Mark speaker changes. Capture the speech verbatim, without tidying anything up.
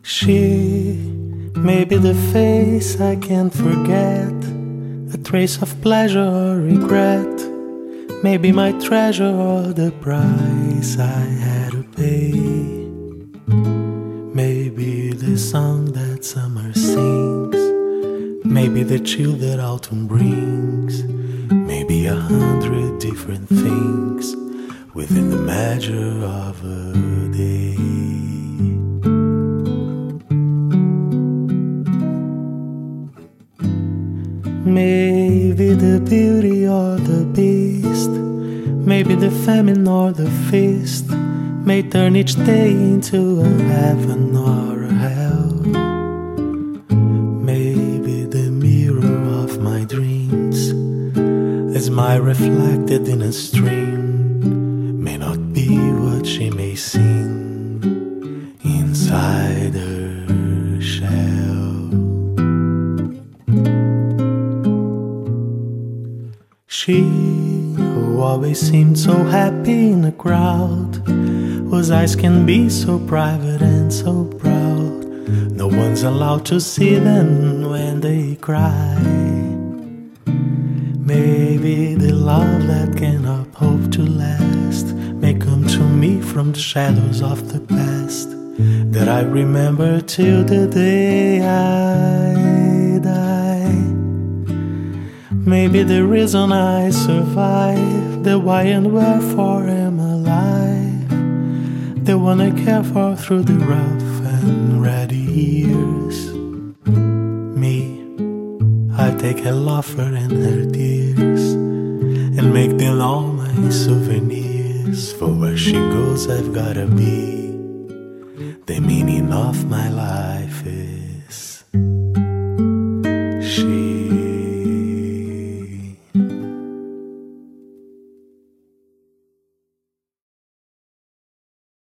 Speaker 1: She may be the face I can't forget, a trace of pleasure or regret, maybe my treasure or the price I had to pay. Maybe the song that summer sings, maybe the chill that autumn brings, maybe a hundred different things within the measure of a day. Maybe the beauty or the beast, maybe the famine or the feast, may turn each day into a heaven or a hell. Maybe the mirror of my dreams is my reflected in a stream, may not be what she may seem inside her shell. She, who always seemed so happy in a crowd, whose eyes can be so private and so proud, no one's allowed to see them when they cry. Maybe the love that cannot hope to last may come to me from the shadows of the past, that I remember till the day I die. Maybe the reason I survive, the why and wherefore am alive, the one I care for through the rough and ready years. Me, I take her laughter and her tears and make them all my souvenirs. For where she goes I've gotta be, the meaning of my life is